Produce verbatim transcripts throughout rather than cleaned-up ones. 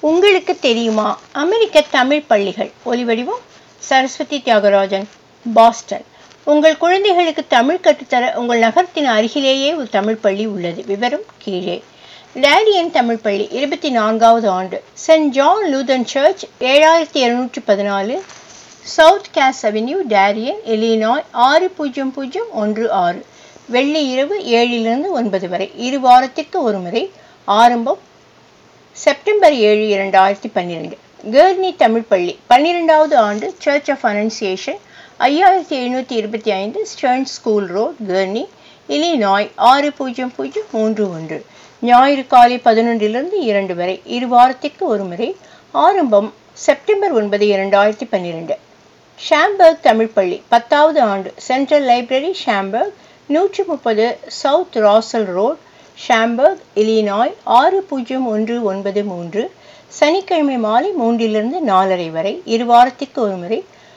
உங்களுக்கு தெரியுமா? அமெரிக்க தமிழ் பள்ளிகள். ஒலிவடிவம் சரஸ்வதி தியாகராஜன், பாஸ்டன். உங்கள் குழந்தைகளுக்கு தமிழ் கற்றுத்தர உங்கள் நகரத்தின் அருகிலேயே ஒரு தமிழ் பள்ளி உள்ளது. விவரம் கீழே. டேரியன் தமிழ் பள்ளி இருபத்தி நான்காவது ஆண்டு. சென்ட் ஜான் லூதன் சர்ச், ஏழாயிரத்தி இருநூற்றி பதினாலு south Cass avenue, Darien, Illinois ஆறு பூஜ்ஜியம் பூஜ்ஜியம் ஒன்று ஆறு. வெள்ளி இரவு ஏழிலிருந்து ஒன்பது வரை, இரு வாரத்திற்கு ஒரு முறை. ஆரம்பம் செப்டம்பர் ஏழு இரண்டாயிரத்தி பன்னிரெண்டு. கேர்னி தமிழ் பள்ளி பன்னிரெண்டாவது ஆண்டு. சர்ச் ஆஃப் அனன்சியேஷன், ஐயாயிரத்தி எழுநூற்றி இருபத்தி ஐந்து Stern school road, Kearney, Illinois ஆறு பூஜ்ஜியம் பூஜ்ஜியம் மூன்று ஒன்று. ஞாயிறு காலை பதினொன்றிலிருந்து இரண்டு வரை, இரு வாரத்திற்கு ஒரு முறை. ஆரம்பம் செப்டம்பர் ஒன்பது இரண்டாயிரத்தி பன்னிரெண்டு. ஷாம்பர்க் தமிழ் பள்ளி பத்தாவது ஆண்டு. சென்ட்ரல் லைப்ரரி, ஷாம்பர்க், நூற்றி முப்பது south Roselle road, Schaumburg, Illinois ஆறு பூஜ்ஜியம் ஒன்று ஒன்பது மூன்று. சனிக்கிழமை மாலை மூன்றிலிருந்து நாலரை வரை, இரு வாரத்திற்கு ஒரு முறை.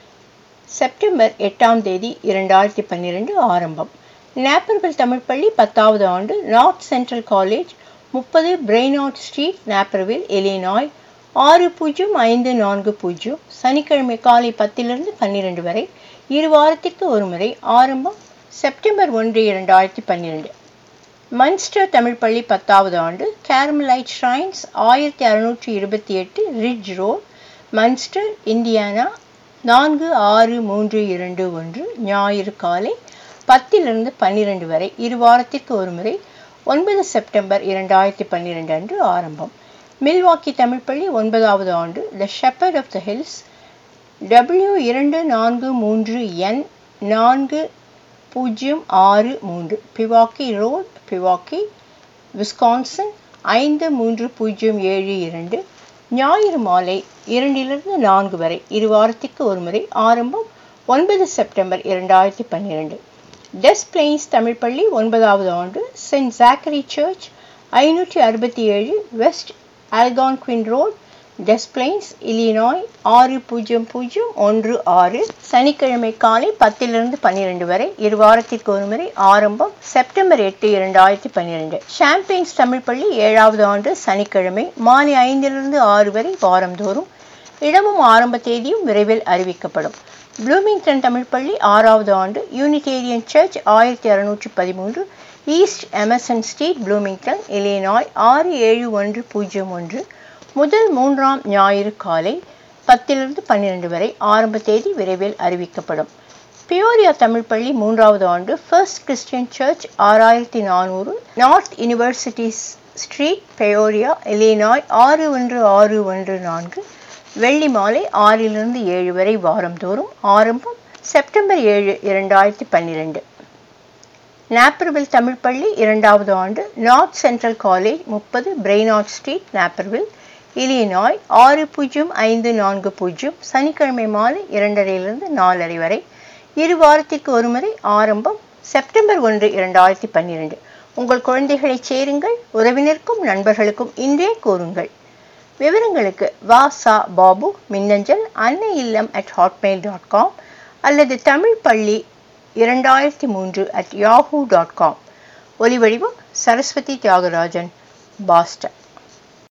செப்டம்பர் எட்டாம் தேதி இரண்டாயிரத்தி பன்னிரெண்டு. ஆரம்பம். நாப்பர்வில் தமிழ் பள்ளி பத்தாவது ஆண்டு. நார்த் சென்ட்ரல் காலேஜ், முப்பது பிரெய்னாட் ஸ்ட்ரீட், நாப்பர்வில், இல்லினாய் ஆறு பூஜ்ஜியம் ஐந்து நான்கு பூஜ்ஜியம். சனிக்கிழமை காலை பத்திலிருந்து பன்னிரெண்டு வரை, இரு வாரத்திற்கு ஒரு முறை. ஆரம்பம் செப்டம்பர் ஒன்று இரண்டாயிரத்தி பன்னிரெண்டு. மன்ஸ்டர் தமிழ் பள்ளி பத்தாவது ஆண்டு. கேரமலைட் ஷ்ரைன்ஸ், ஆயிரத்தி அறுநூற்றி இருபத்தி எட்டு ரிட்ஜ் ரோட், மன்ஸ்டர், இந்தியானா நான்கு ஆறு மூன்று இரண்டு ஒன்று. ஞாயிறு காலை பத்திலிருந்து பன்னிரெண்டு வரை, இரு வாரத்திற்கு ஒரு முறை. ஒன்பது செப்டம்பர் இரண்டாயிரத்தி பன்னிரெண்டு அன்று ஆரம்பம். மில்வாக்கி தமிழ் பள்ளி ஒன்பதாவது ஆண்டு. The Shepherd of the Hills, W இரண்டு நான்கு மூன்று என் நான்கு பூஜ்ஜியம் ஆறு மூன்று, பிவாக்கி ரோட், பிவாக்கி, விஸ்கான்சன் ஐந்து மூன்று பூஜ்ஜியம் ஏழு இரண்டு. ஞாயிறு மாலை இரண்டிலிருந்து நான்கு வரை, இரு வாரத்திற்கு ஒரு முறை. ஆரம்பம் ஒன்பது செப்டம்பர் இரண்டாயிரத்தி பன்னிரெண்டு. டெஸ் பிளெயின்ஸ் தமிழ் பள்ளி ஒன்பதாவது ஆண்டு. சென்ட் ஜாக்கரி சர்ச், ஐநூற்றி அறுபத்தி ஏழு west Algonquin road, Des Plaines ஆறு பூஜ்ஜியம் பூஜ்ஜியம் ஒன்று ஆறு. சனிக்கிழமை காலை பத்திலிருந்து பன்னிரெண்டு வரை, இரு வாரத்திற்கு ஒரு முறை. ஆரம்பம் செப்டம்பர் எட்டு இரண்டாயிரத்தி பன்னிரெண்டு. ஷாம்பெயின்ஸ் தமிழ் பள்ளி ஏழாவது ஆண்டு. சனிக்கிழமை மாலை ஐந்திலிருந்து ஆறு வரை, வாரந்தோறும். இடமும் ஆரம்ப தேதியும் விரைவில் அறிவிக்கப்படும். ப்ளூமிங்டன் தமிழ் பள்ளி ஆறாவது ஆண்டு. யூனிடேரியன் சர்ச், ஆயிரத்தி அறுநூற்றி பதிமூன்று east Emerson street, Bloomington, Illinois ஆறு ஏழு ஒன்று பூஜ்ஜியம் ஒன்று. முதல் மூன்றாம் ஞாயிறு காலை பத்திலிருந்து பன்னிரெண்டு வரை, ஆரம்ப தேதி விரைவில் அறிவிக்கப்படும். பியோரியா தமிழ் பள்ளி மூன்றாவது ஆண்டு. ஃபர்ஸ்ட் கிறிஸ்டியன் சர்ச், ஆறாயிரத்தி நானூறு north university street, Peoria, Illinois ஆறு ஒன்று ஆறு ஒன்று நான்கு. வெள்ளி மாலை ஆறிலிருந்து ஏழு வரை, வாரந்தோறும். ஆரம்பம் செப்டம்பர் ஏழு இரண்டாயிரத்தி பன்னிரெண்டு. நாப்பர்வில் தமிழ் பள்ளி இரண்டாவது ஆண்டு. நார்த் சென்ட்ரல் காலேஜ், முப்பது பிரெய்னாட் ஸ்ட்ரீட், நாப்பர்வில், இல்லினாய் ஆறு பூஜ்ஜியம் ஐந்து நான்கு பூஜ்ஜியம். சனிக்கிழமை மாலை இரண்டரையிலிருந்து நாலரை வரை, இரு வாரத்திற்கு ஒரு முறை. ஆரம்பம் செப்டம்பர் ஒன்று இரண்டாயிரத்தி பன்னிரெண்டு. உங்கள் குழந்தைகளை சேருங்கள். உறவினருக்கும் நண்பர்களுக்கும் இன்றே கூறுங்கள். விவரங்களுக்கு வாசா பாபு, மின்னஞ்சல் அன்னை இல்லம் அட் ஹாட்மெயில் டாட் காம் அல்லது தமிழ் பள்ளி இரண்டாயிரத்தி மூன்று அட் யாஹூ டாட் காம். ஒலிவடிவம் சரஸ்வதி தியாகராஜன், பாஸ்டன்.